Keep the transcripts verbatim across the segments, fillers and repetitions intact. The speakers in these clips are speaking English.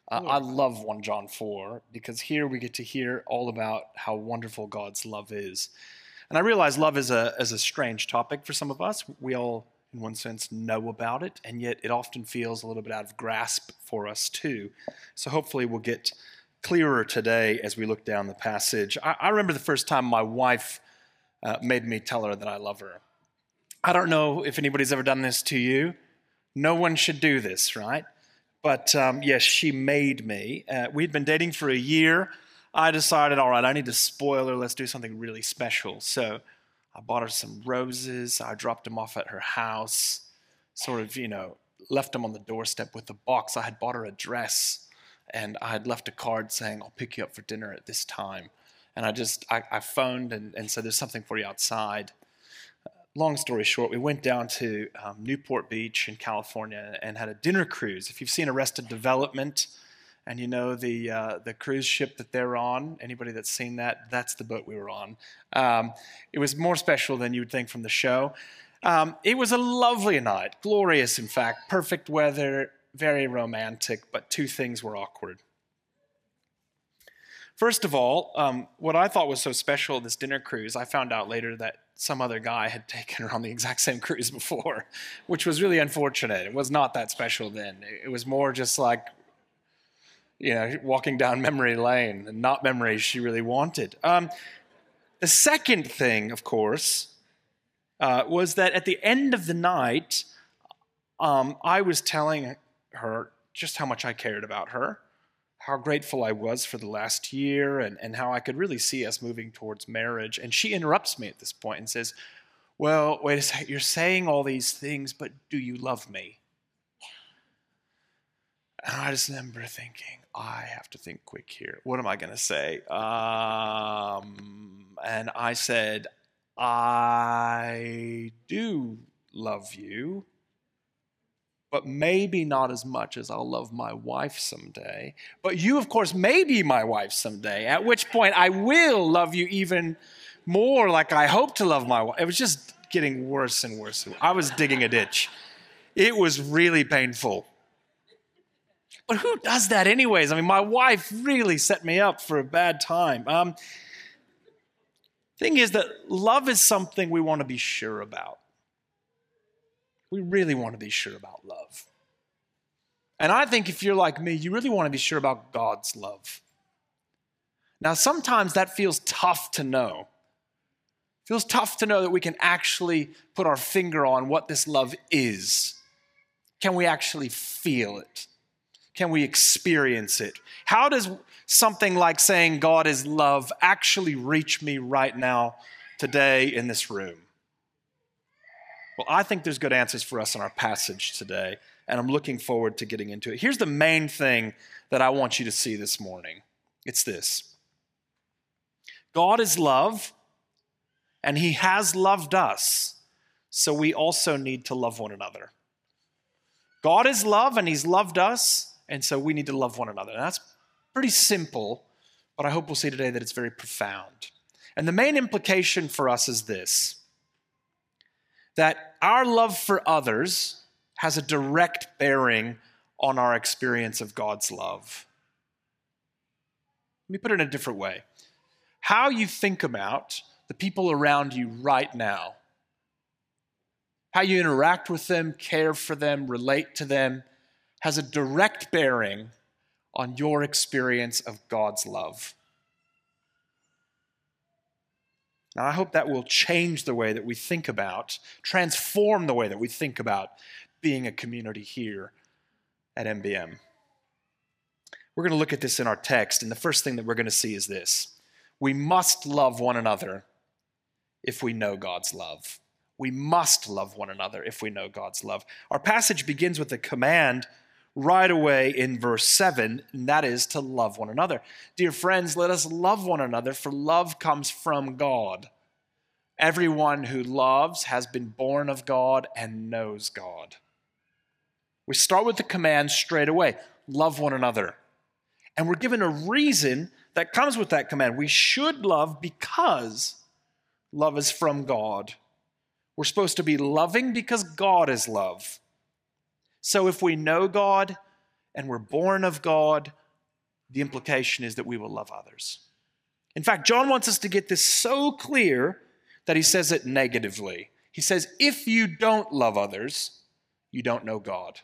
Uh, I love First John four because here we get to hear all about how wonderful God's love is. And I realize love is a, is a strange topic for some of us. We all, in one sense, know about it, and yet it often feels a little bit out of grasp for us too. So hopefully we'll get clearer today as we look down the passage. I, I remember the first time my wife uh, made me tell her that I love her. I don't know if anybody's ever done this to you. No one should do this, right? But um, yes, she made me. Uh, we'd been dating for a year. I decided, all right, I need to spoil her. Let's do something really special. So I bought her some roses. I dropped them off at her house, sort of, you know, left them on the doorstep with the box. I had bought her a dress, and I had left a card saying, I'll pick you up for dinner at this time. And I just, I, I phoned and, and said, there's something for you outside. Long story short, we went down to um, Newport Beach in California and had a dinner cruise. If you've seen Arrested Development and you know the uh, the cruise ship that they're on, anybody that's seen that, that's the boat we were on. Um, it was more special than you would think from the show. Um, it was a lovely night, glorious in fact, perfect weather, very romantic, but two things were awkward. First of all, um, what I thought was so special this dinner cruise, I found out later that some other guy had taken her on the exact same cruise before, which was really unfortunate. It was not that special then. It was more just like, you know, walking down memory lane, and not memories she really wanted. Um, the second thing, of course, uh, was that at the end of the night, um, I was telling her just how much I cared about her, how grateful I was for the last year, and, and how I could really see us moving towards marriage. And she interrupts me at this point and says, well, wait a second, you're saying all these things, but do you love me? And I just remember thinking, I have to think quick here. What am I going to say? Um, and I said, I do love you, but maybe not as much as I'll love my wife someday. But you, of course, may be my wife someday, at which point I will love you even more like I hope to love my wife. It was just getting worse and worse. I was digging a ditch. It was really painful. But who does that anyways? I mean, my wife really set me up for a bad time. Um, thing is that love is something we want to be sure about. We really want to be sure about love. And I think if you're like me, you really want to be sure about God's love. Now, sometimes that feels tough to know. It feels tough to know that we can actually put our finger on what this love is. Can we actually feel it? Can we experience it? How does something like saying God is love actually reach me right now, today, in this room? Well, I think there's good answers for us in our passage today, and I'm looking forward to getting into it. Here's the main thing that I want you to see this morning. It's this. God is love, and he has loved us, so we also need to love one another. God is love, and he's loved us, and so we need to love one another. And that's pretty simple, but I hope we'll see today that it's very profound. And the main implication for us is this, that our love for others has a direct bearing on our experience of God's love. Let me put it in a different way. How you think about the people around you right now, how you interact with them, care for them, relate to them, has a direct bearing on your experience of God's love. Now, I hope that will change the way that we think about, transform the way that we think about being a community here at M B M. We're going to look at this in our text, and the first thing that we're going to see is this. We must love one another if we know God's love. We must love one another if we know God's love. Our passage begins with a command right away in verse seven, and that is to love one another. Dear friends, let us love one another, for love comes from God. Everyone who loves has been born of God and knows God. We start with the command straight away, love one another. And we're given a reason that comes with that command. We should love because love is from God. We're supposed to be loving because God is love. So if we know God and we're born of God, the implication is that we will love others. In fact, John wants us to get this so clear that he says it negatively. He says, if you don't love others, you don't know God.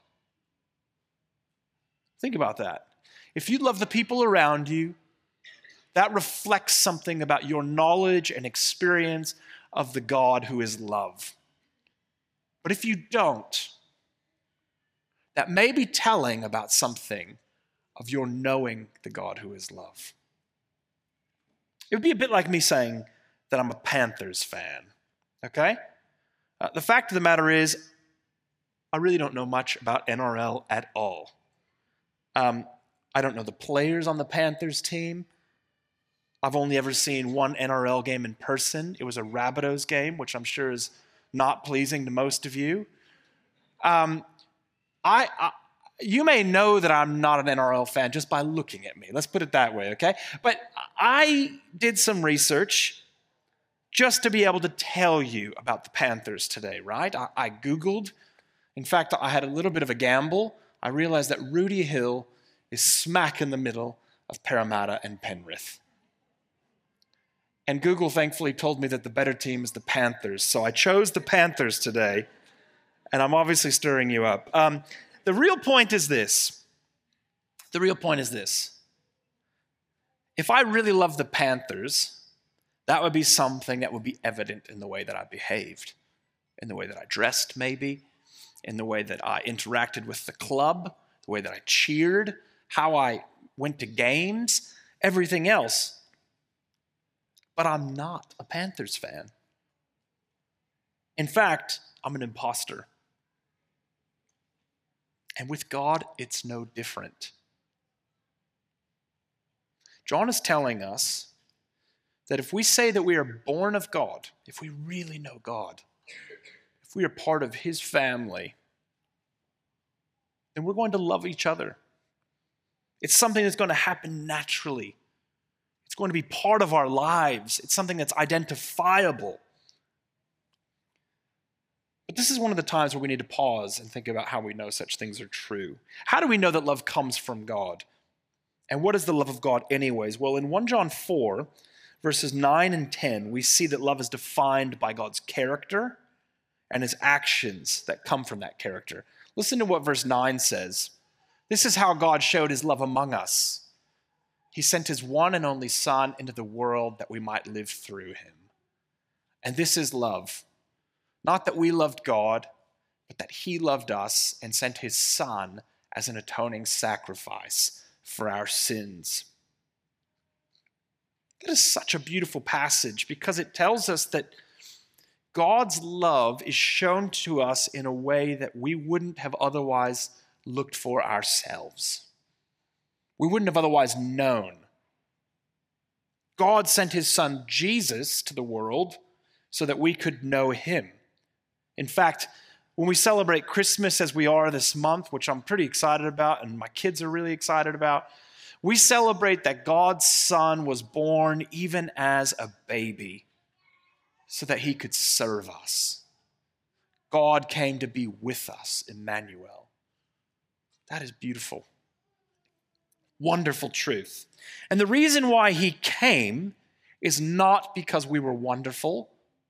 Think about that. If you love the people around you, that reflects something about your knowledge and experience of the God who is love. But if you don't, that may be telling about something of your knowing the God who is love. It would be a bit like me saying that I'm a Panthers fan, okay? Uh, the fact of the matter is, I really don't know much about N R L at all. Um, I don't know the players on the Panthers team. I've only ever seen one N R L game in person. It was a Rabbitohs game, which I'm sure is not pleasing to most of you. Um, I, I you may know that I'm not an N R L fan just by looking at me. Let's put it that way, okay? But I did some research just to be able to tell you about the Panthers today, right? I, I Googled. In fact, I had a little bit of a gamble. I realized that Rudy Hill is smack in the middle of Parramatta and Penrith. And Google thankfully told me that the better team is the Panthers. So I chose the Panthers today, and I'm obviously stirring you up. Um, the real point is this. The real point is this. If I really love the Panthers, that would be something that would be evident in the way that I behaved, in the way that I dressed maybe, in the way that I interacted with the club, the way that I cheered, how I went to games, everything else. But I'm not a Panthers fan. In fact, I'm an imposter. And with God, it's no different. John is telling us that if we say that we are born of God, if we really know God, if we are part of his family, then we're going to love each other. It's something that's going to happen naturally. It's going to be part of our lives. It's something that's identifiable. But this is one of the times where we need to pause and think about how we know such things are true. How do we know that love comes from God? And what is the love of God anyways? Well, in First John four, verses nine and ten, we see that love is defined by God's character and his actions that come from that character. Listen to what verse nine says. This is how God showed his love among us. He sent his one and only Son into the world that we might live through him. And this is love. Not that we loved God, but that he loved us and sent his Son as an atoning sacrifice for our sins. That is such a beautiful passage because it tells us that God's love is shown to us in a way that we wouldn't have otherwise looked for ourselves. We wouldn't have otherwise known. God sent his Son Jesus to the world so that we could know him. In fact, when we celebrate Christmas as we are this month, which I'm pretty excited about and my kids are really excited about, we celebrate that God's Son was born even as a baby so that he could serve us. God came to be with us, Emmanuel. That is beautiful. Wonderful truth. And the reason why he came is not because we were wonderful,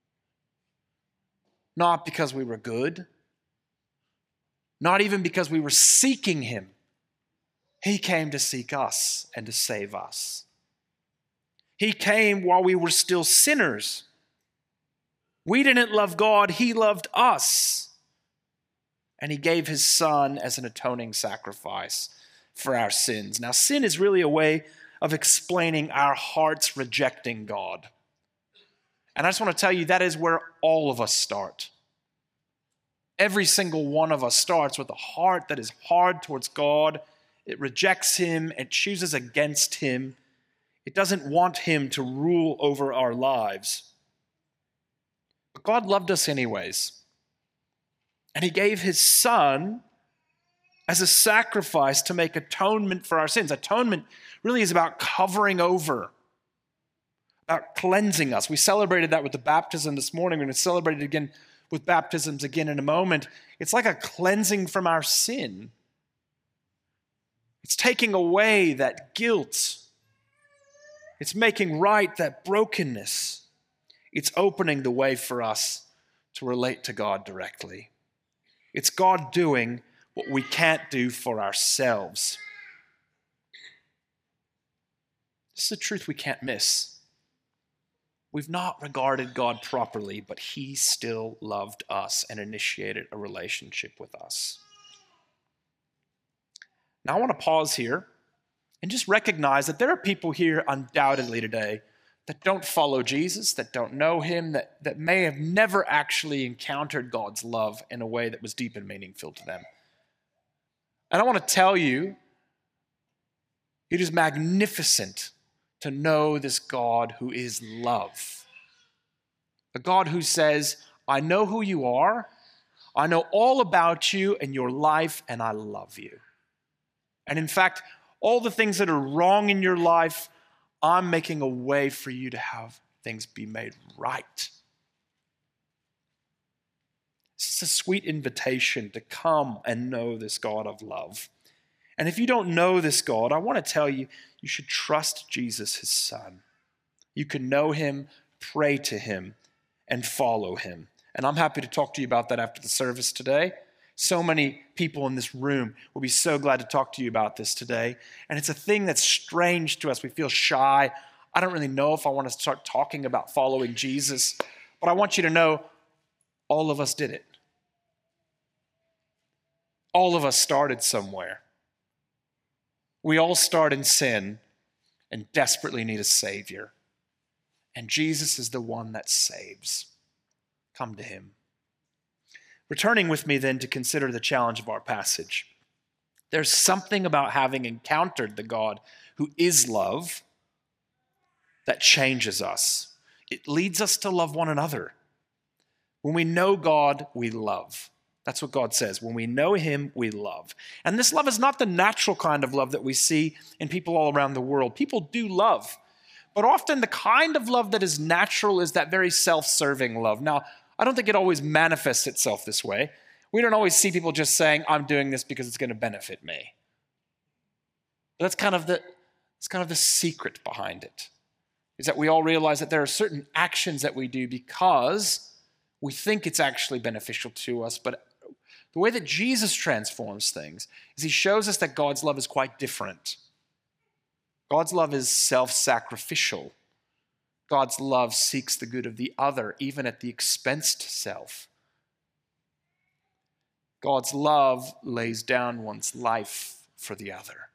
not because we were good, not even because we were seeking him. He came to seek us and to save us. He came while we were still sinners. We didn't love God, he loved us. And he gave his Son as an atoning sacrifice for our sins. Now, sin is really a way of explaining our hearts rejecting God. And I just want to tell you that is where all of us start. Every single one of us starts with a heart that is hard towards God. It rejects him. It chooses against him. It doesn't want him to rule over our lives. But God loved us anyways. And he gave his Son as a sacrifice to make atonement for our sins. Atonement really is about covering over, about cleansing us. We celebrated that with the baptism this morning. We're going to celebrate it again with baptisms again in a moment. It's like a cleansing from our sin. It's taking away that guilt. It's making right that brokenness. It's opening the way for us to relate to God directly. It's God doing what we can't do for ourselves. This is a truth we can't miss. We've not regarded God properly, but he still loved us and initiated a relationship with us. Now I want to pause here and just recognize that there are people here undoubtedly today that don't follow Jesus, that don't know him, that, that may have never actually encountered God's love in a way that was deep and meaningful to them. And I want to tell you, it is magnificent to know this God who is love. A God who says, I know who you are, I know all about you and your life, and I love you. And in fact, all the things that are wrong in your life, I'm making a way for you to have things be made right. This is a sweet invitation to come and know this God of love. And if you don't know this God, I want to tell you, you should trust Jesus, his son. You can know him, pray to him, and follow him. And I'm happy to talk to you about that after the service today. So many people in this room will be so glad to talk to you about this today. And it's a thing that's strange to us. We feel shy. I don't really know if I want to start talking about following Jesus. But I want you to know all of us did it. All of us started somewhere. We all start in sin and desperately need a Savior. And Jesus is the one that saves. Come to him. Returning with me then to consider the challenge of our passage. There's something about having encountered the God who is love that changes us. It leads us to love one another. When we know God, we love. That's what God says. When we know him, we love. And this love is not the natural kind of love that we see in people all around the world. People do love. But often the kind of love that is natural is that very self-serving love. Now, I don't think it always manifests itself this way. We don't always see people just saying, I'm doing this because it's going to benefit me. But that's kind of the, that's kind of the secret behind it, is that we all realize that there are certain actions that we do because we think it's actually beneficial to us. But the way that Jesus transforms things is he shows us that God's love is quite different. God's love is self-sacrificial. God's love seeks the good of the other, even at the expense to self. God's love lays down one's life for the other.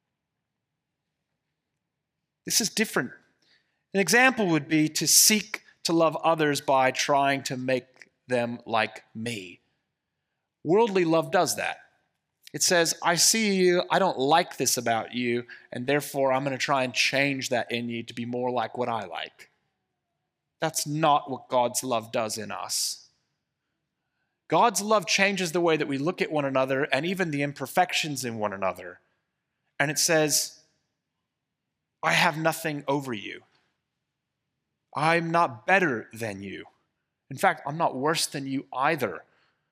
This is different. An example would be to seek to love others by trying to make them like me. Worldly love does that. It says, I see you, I don't like this about you, and therefore I'm going to try and change that in you to be more like what I like. That's not what God's love does in us. God's love changes the way that we look at one another and even the imperfections in one another. And it says, I have nothing over you. I'm not better than you. In fact, I'm not worse than you either.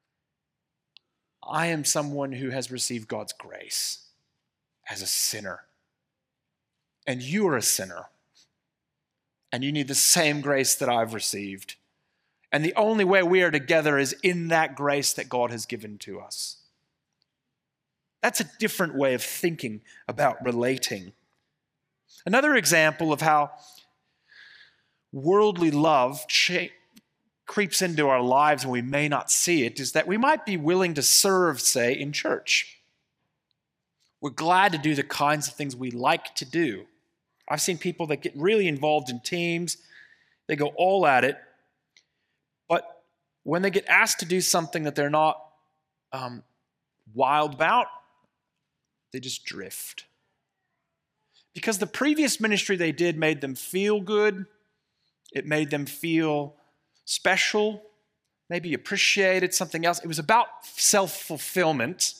I am someone who has received God's grace as a sinner. And you are a sinner. And you need the same grace that I've received. And the only way we are together is in that grace that God has given to us. That's a different way of thinking about relating. Another example of how worldly love cha- creeps into our lives and we may not see it is that we might be willing to serve, say, in church. We're glad to do the kinds of things we like to do. I've seen people that get really involved in teams. They go all at it. But when they get asked to do something that they're not um, wild about, they just drift. Because the previous ministry they did made them feel good. It made them feel special, maybe appreciated something else. It was about self-fulfillment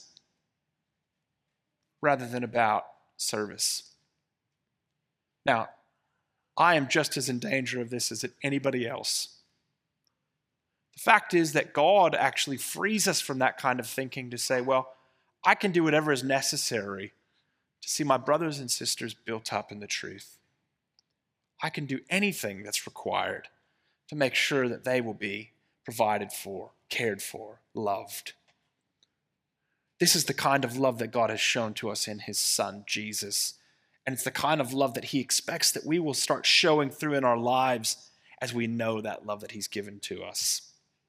rather than about service. Now, I am just as in danger of this as anybody else. The fact is that God actually frees us from that kind of thinking to say, well, I can do whatever is necessary to see my brothers and sisters built up in the truth. I can do anything that's required to make sure that they will be provided for, cared for, loved. This is the kind of love that God has shown to us in his Son, Jesus. And it's the kind of love that he expects that we will start showing through in our lives as we know that love that he's given to us.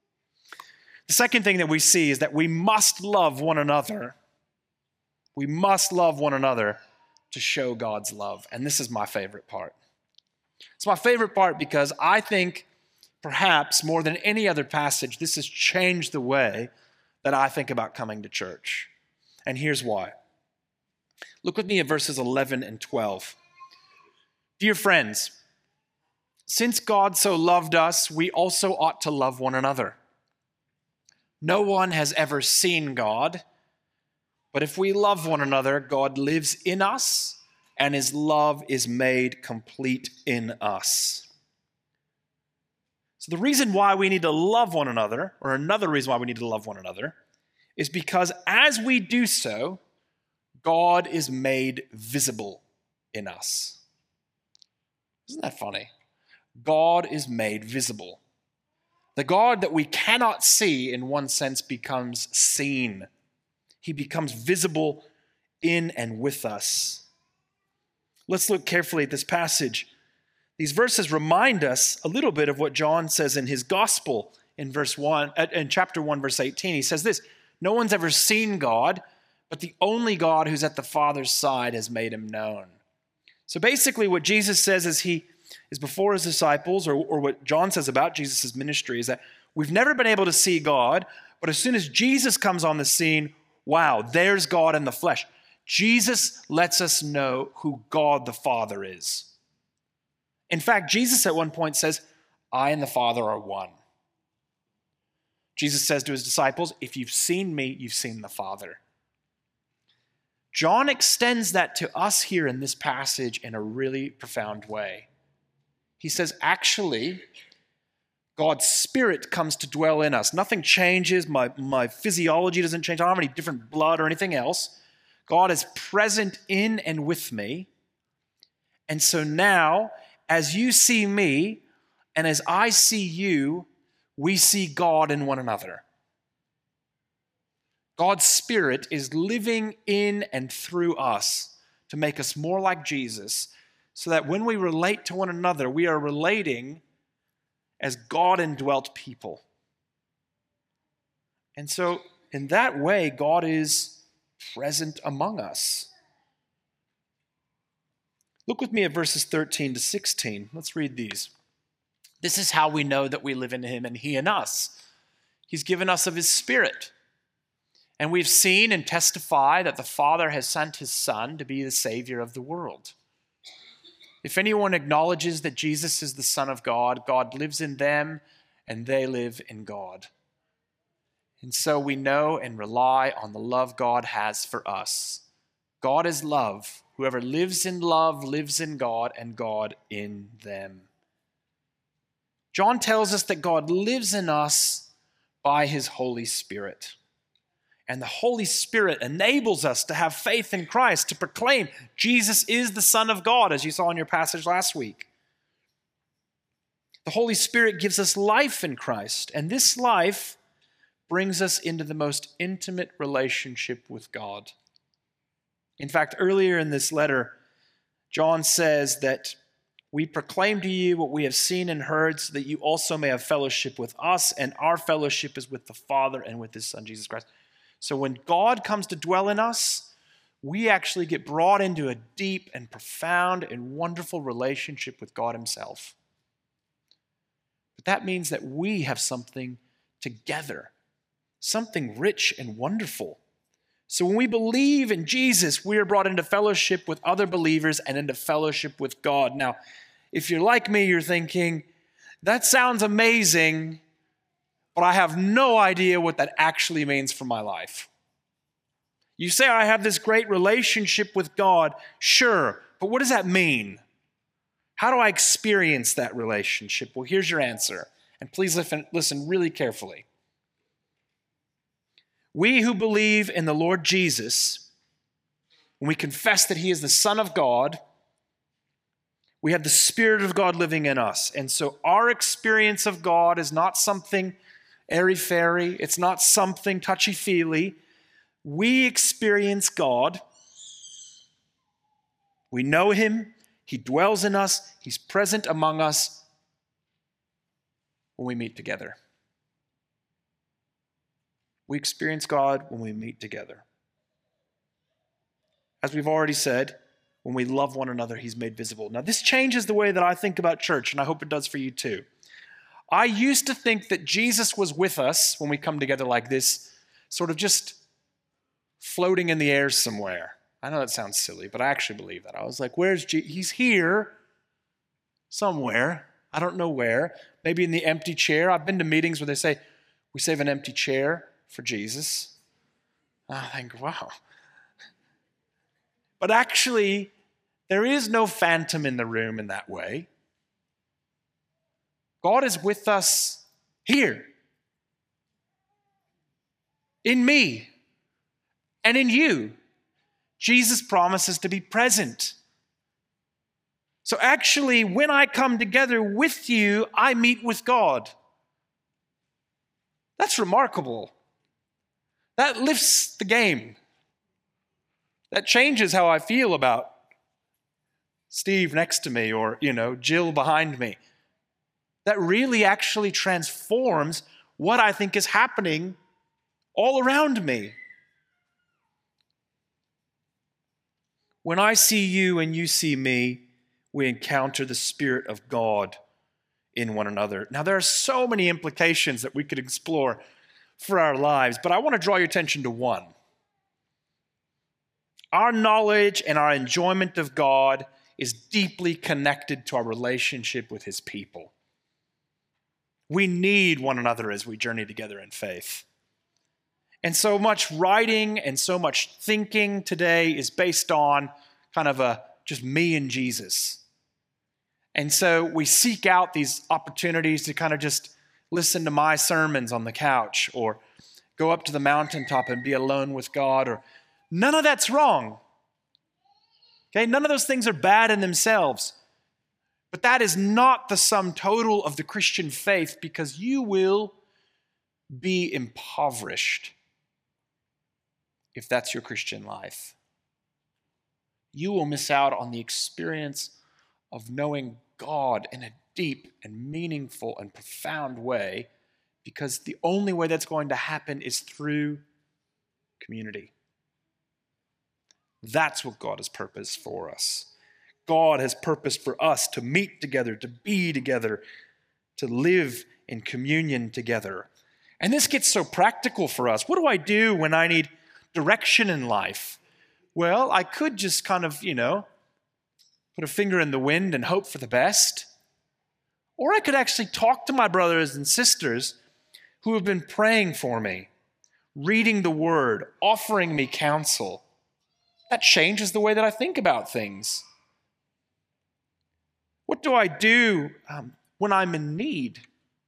The second thing that we see is that we must love one another. We must love one another to show God's love. And this is my favorite part. It's my favorite part because I think perhaps more than any other passage, this has changed the way that I think about coming to church. And here's why. Look with me at verses eleven and twelve. Dear friends, since God so loved us, we also ought to love one another. No one has ever seen God, but if we love one another, God lives in us, and his love is made complete in us. So the reason why we need to love one another, or another reason why we need to love one another, is because as we do so, God is made visible in us. Isn't that funny? God is made visible. The God that we cannot see, in one sense, becomes seen. He becomes visible in and with us. Let's look carefully at this passage. These verses remind us a little bit of what John says in his gospel in verse one, in chapter one, verse eighteen. He says this, no one's ever seen God, but the only God who's at the Father's side has made him known. So basically what Jesus says is he is before his disciples, or, or what John says about Jesus' ministry, is that we've never been able to see God, but as soon as Jesus comes on the scene, wow, there's God in the flesh. Jesus lets us know who God the Father is. In fact, Jesus at one point says, I and the Father are one. Jesus says to his disciples, if you've seen me, you've seen the Father. John extends that to us here in this passage in a really profound way. He says, actually, God's Spirit comes to dwell in us. Nothing changes. My, my physiology doesn't change. I don't have any different blood or anything else. God is present in and with me. And so now, as you see me, and as I see you, we see God in one another. God's Spirit is living in and through us to make us more like Jesus, so that when we relate to one another, we are relating as God-indwelt people. And so, in that way, God is present among us. Look with me at verses thirteen to sixteen. Let's read these. This is how we know that we live in him and he in us. He's given us of his Spirit. And we've seen and testify that the Father has sent his Son to be the Savior of the world. If anyone acknowledges that Jesus is the Son of God, God lives in them and they live in God. And so we know and rely on the love God has for us. God is love. Whoever lives in love lives in God and God in them. John tells us that God lives in us by his Holy Spirit. And the Holy Spirit enables us to have faith in Christ, to proclaim Jesus is the Son of God, as you saw in your passage last week. The Holy Spirit gives us life in Christ, and this life brings us into the most intimate relationship with God. In fact, earlier in this letter, John says that we proclaim to you what we have seen and heard, so that you also may have fellowship with us, and our fellowship is with the Father and with his Son, Jesus Christ. So when God comes to dwell in us, we actually get brought into a deep and profound and wonderful relationship with God himself. But that means that we have something together, something rich and wonderful. So when we believe in Jesus, we are brought into fellowship with other believers and into fellowship with God. Now, if you're like me, you're thinking, that sounds amazing, but I have no idea what that actually means for my life. You say I have this great relationship with God, sure, but what does that mean? How do I experience that relationship? Well, here's your answer, and please listen, listen really carefully. We who believe in the Lord Jesus when we confess that he is the Son of God, we have the Spirit of God living in us. And so our experience of God is not something airy-fairy. It's not something touchy-feely. We experience God. We know him. He dwells in us. He's present among us when we meet together. We experience God when we meet together. As we've already said, when we love one another, he's made visible. Now, this changes the way that I think about church, and I hope it does for you too. I used to think that Jesus was with us when we come together like this, sort of just floating in the air somewhere. I know that sounds silly, but I actually believe that. I was like, where's Jesus? He's here somewhere. I don't know where. Maybe in the empty chair. I've been to meetings where they say, we save an empty chair for Jesus. I think, wow. But actually, there is no phantom in the room in that way. God is with us here, in me, and in you. Jesus promises to be present. So actually, when I come together with you, I meet with God. That's remarkable. That lifts the game. That changes how I feel about Steve next to me or, you know, Jill behind me. That really actually transforms what I think is happening all around me. When I see you and you see me, we encounter the Spirit of God in one another. Now, there are so many implications that we could explore for our lives, but I want to draw your attention to one. Our knowledge and our enjoyment of God is deeply connected to our relationship with his people. We need one another as we journey together in faith. And so much writing and so much thinking today is based on kind of a just me and Jesus. And so we seek out these opportunities to kind of just listen to my sermons on the couch or go up to the mountaintop and be alone with God. Or none of that's wrong. Okay, none of those things are bad in themselves. But that is not the sum total of the Christian faith, because you will be impoverished if that's your Christian life. You will miss out on the experience of knowing God in a deep and meaningful and profound way, because the only way that's going to happen is through community. That's what God has purposed for us. God has purposed for us to meet together, to be together, to live in communion together. And this gets so practical for us. What do I do when I need direction in life? Well, I could just kind of, you know, put a finger in the wind and hope for the best. Or I could actually talk to my brothers and sisters who have been praying for me, reading the word, offering me counsel. That changes the way that I think about things. What do I do um, when I'm in need?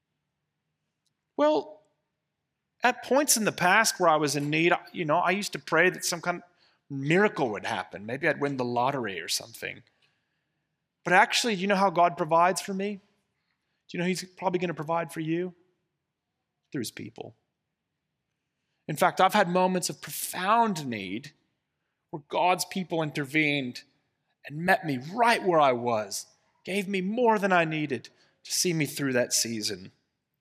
Well, at points in the past where I was in need, you know, I used to pray that some kind of miracle would happen. Maybe I'd win the lottery or something. But actually, do you know how God provides for me? Do you know he's probably going to provide for you? Through his people. In fact, I've had moments of profound need where God's people intervened and met me right where I was, gave me more than I needed to see me through that season.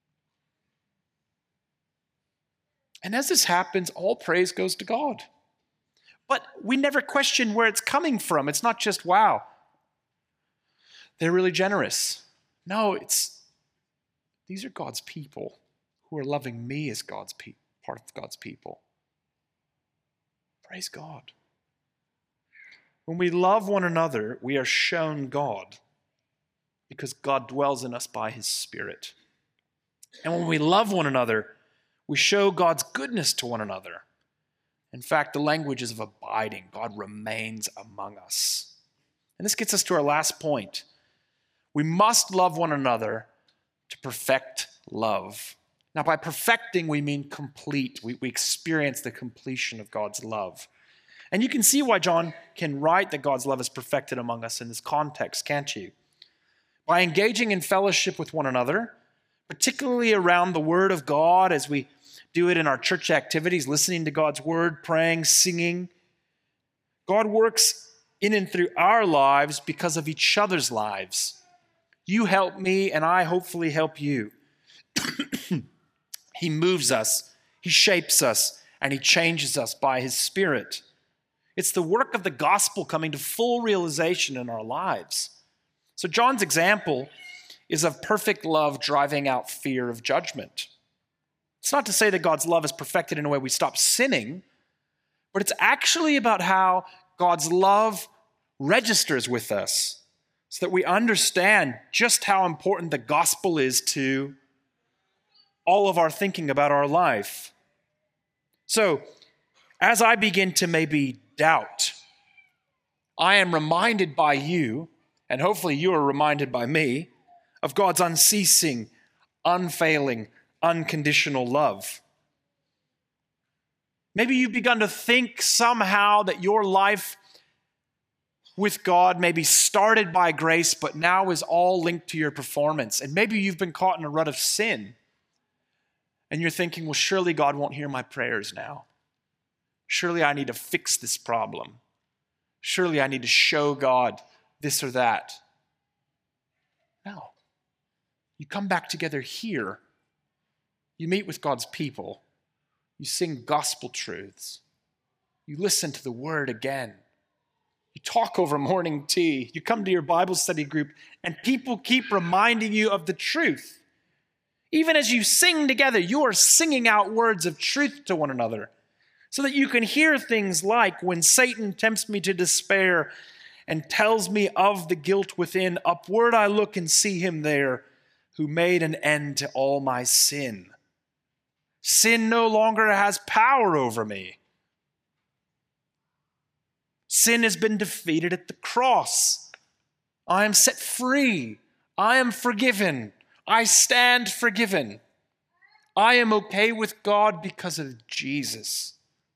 And as this happens, all praise goes to God. But we never question where it's coming from. It's not just, wow, they're really generous. No, it's, these are God's people who are loving me as God's pe- part of God's people. Praise God. When we love one another, we are shown God, because God dwells in us by his Spirit. And when we love one another, we show God's goodness to one another. In fact, the language is of abiding. God remains among us. And this gets us to our last point. We must love one another to perfect love. Now, by perfecting, we mean complete. We, we experience the completion of God's love. And you can see why John can write that God's love is perfected among us in this context, can't you? By engaging in fellowship with one another, particularly around the Word of God as we do it in our church activities, listening to God's Word, praying, singing. God works in and through our lives because of each other's lives. You help me, and I hopefully help you. He moves us, He shapes us, and He changes us by His Spirit. It's the work of the gospel coming to full realization in our lives. So John's example is of perfect love driving out fear of judgment. It's not to say that God's love is perfected in a way we stop sinning, but it's actually about how God's love registers with us so that we understand just how important the gospel is to all of our thinking about our life. So, as I begin to maybe doubt, I am reminded by you, and hopefully you are reminded by me, of God's unceasing, unfailing, unconditional love. Maybe you've begun to think somehow that your life with God maybe started by grace, but now is all linked to your performance. And maybe you've been caught in a rut of sin. And you're thinking, well, surely God won't hear my prayers now. Surely I need to fix this problem. Surely I need to show God this or that. No. You come back together here. You meet with God's people. You sing gospel truths. You listen to the word again. You talk over morning tea. You come to your Bible study group, and people keep reminding you of the truth. Even as you sing together, you are singing out words of truth to one another so that you can hear things like, when Satan tempts me to despair and tells me of the guilt within, upward I look and see him there who made an end to all my sin. Sin no longer has power over me. Sin has been defeated at the cross. I am set free. I am forgiven. I stand forgiven. I am okay with God because of Jesus.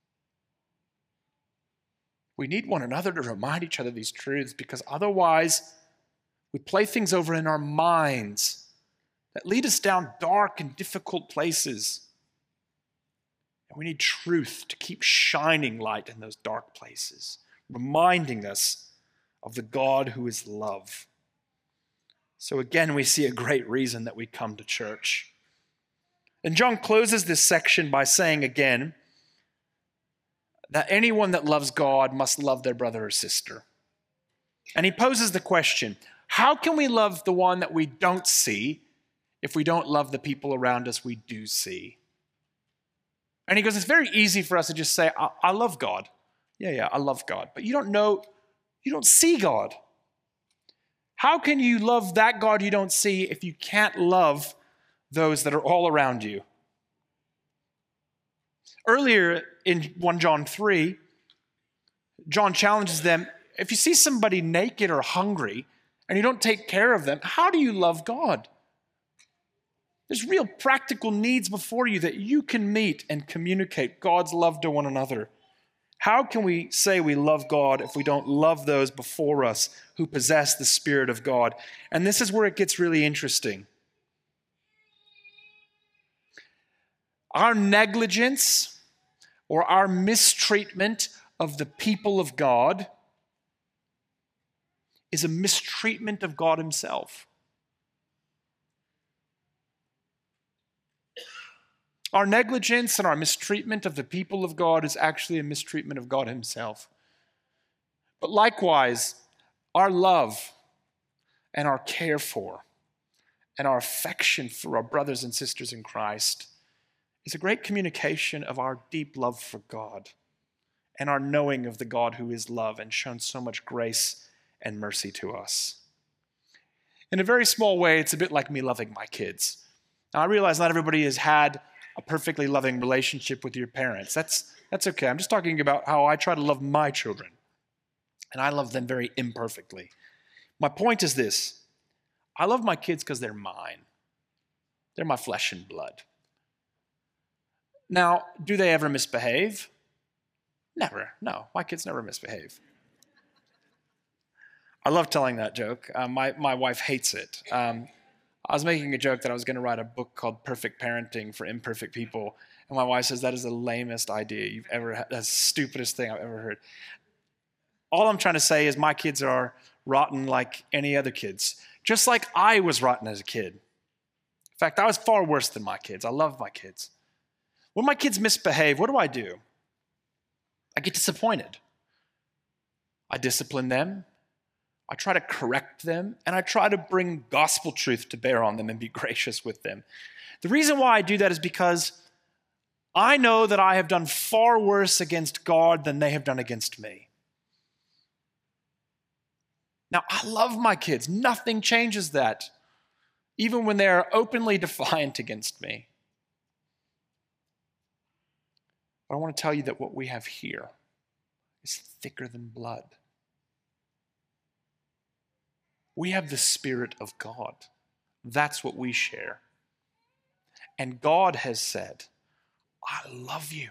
We need one another to remind each other these truths, because otherwise we play things over in our minds that lead us down dark and difficult places. And we need truth to keep shining light in those dark places, reminding us of the God who is love. So again, we see a great reason that we come to church. And John closes this section by saying again that anyone that loves God must love their brother or sister. And he poses the question, how can we love the one that we don't see if we don't love the people around us we do see? And he goes, it's very easy for us to just say, I, I love God. Yeah, yeah, I love God. But you don't know, you don't see God. How can you love that God you don't see if you can't love those that are all around you? Earlier in First John three, John challenges them, if you see somebody naked or hungry and you don't take care of them, how do you love God? There's real practical needs before you that you can meet and communicate God's love to one another. How can we say we love God if we don't love those before us who possess the Spirit of God? And this is where it gets really interesting. Our negligence or our mistreatment of the people of God is a mistreatment of God Himself. Our negligence and our mistreatment of the people of God is actually a mistreatment of God Himself. But likewise, our love and our care for and our affection for our brothers and sisters in Christ is a great communication of our deep love for God and our knowing of the God who is love and shown so much grace and mercy to us. In a very small way, it's a bit like me loving my kids. Now, I realize not everybody has had a perfectly loving relationship with your parents. That's, that's okay. I'm just talking about how I try to love my children. And I love them very imperfectly. My point is this. I love my kids because they're mine. They're my flesh and blood. Now, do they ever misbehave? Never. No, my kids never misbehave. I love telling that joke. Uh, my, my wife hates it. Um, I was making a joke that I was going to write a book called Perfect Parenting for Imperfect People. And my wife says, that is the lamest idea you've ever had. That's the stupidest thing I've ever heard. All I'm trying to say is my kids are rotten like any other kids, just like I was rotten as a kid. In fact, I was far worse than my kids. I love my kids. When my kids misbehave, what do I do? I get disappointed. I discipline them. I try to correct them, and I try to bring gospel truth to bear on them and be gracious with them. The reason why I do that is because I know that I have done far worse against God than they have done against me. Now, I love my kids. Nothing changes that, even when they are openly defiant against me. But I want to tell you that what we have here is thicker than blood. We have the Spirit of God. That's what we share. And God has said, I love you.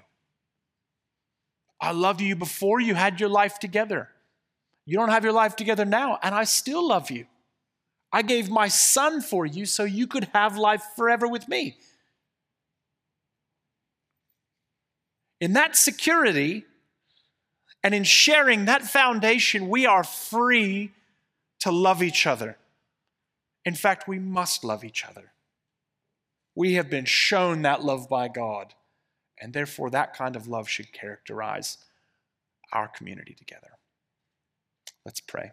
I love you before you had your life together. You don't have your life together now, and I still love you. I gave my son for you so you could have life forever with me. In that security and in sharing that foundation, we are free to love each other. In fact, we must love each other. We have been shown that love by God, and therefore that kind of love should characterize our community together. Let's pray.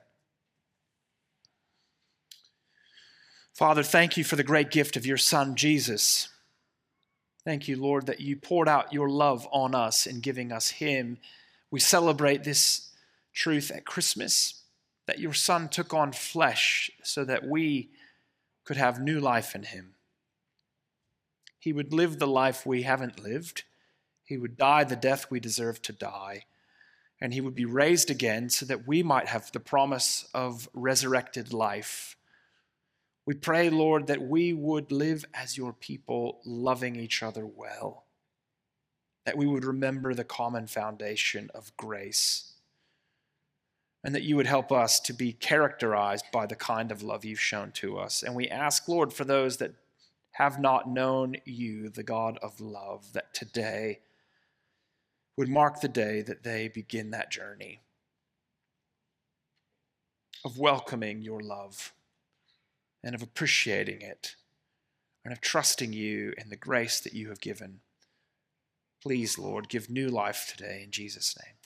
Father, thank you for the great gift of your Son, Jesus. Thank you, Lord, that you poured out your love on us in giving us him. We celebrate this truth at Christmas, that your Son took on flesh so that we could have new life in him. He would live the life we haven't lived. He would die the death we deserve to die. And he would be raised again so that we might have the promise of resurrected life. We pray, Lord, that we would live as your people, loving each other well, that we would remember the common foundation of grace, and that you would help us to be characterized by the kind of love you've shown to us. And we ask, Lord, for those that have not known you, the God of love, that today would mark the day that they begin that journey of welcoming your love and of appreciating it and of trusting you in the grace that you have given. Please, Lord, give new life today in Jesus' name.